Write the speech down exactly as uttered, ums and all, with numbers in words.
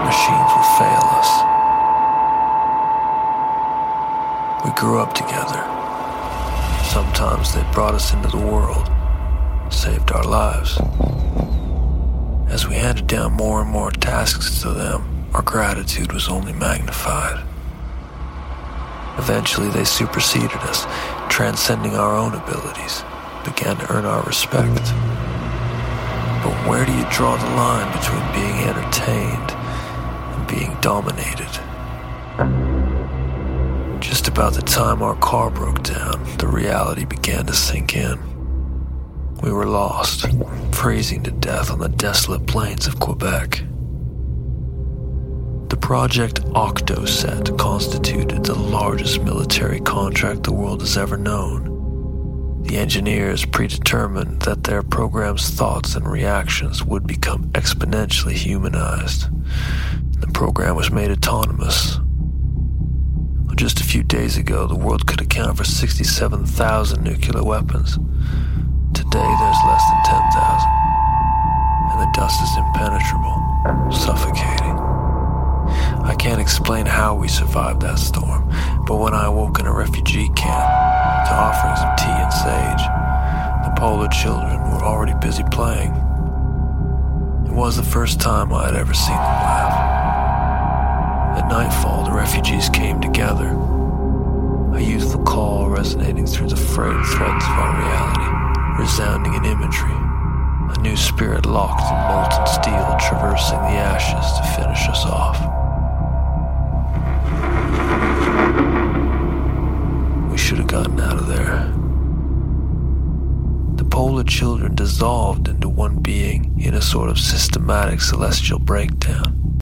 machines will fail us. We grew up together. Sometimes they brought us into the world, saved our lives. As we handed down more and more tasks to them, our gratitude was only magnified. Eventually, they superseded us, transcending our own abilities, began to earn our respect. But where do you draw the line between being entertained and being dominated? Just about the time our car broke down, the reality began to sink in. We were lost, freezing to death on the desolate plains of Quebec. The Project Octoset constituted the largest military contract the world has ever known. The engineers predetermined that their program's thoughts and reactions would become exponentially humanized. The program was made autonomous. Just a few days ago, the world could account for sixty-seven thousand nuclear weapons. Today, there's less than ten thousand. And the dust is impenetrable, suffocating. I can't explain how we survived that storm, but when I awoke in a refugee camp to offerings of tea and sage, the Polar children were already busy playing. It was the first time I had ever seen them laugh. At nightfall, the refugees came together, a youthful call resonating through the frayed threads of our reality, resounding in imagery, a new spirit locked in molten steel traversing the ashes to finish us off. We should have gotten out of there. The Polar children dissolved into one being in a sort of systematic celestial breakdown.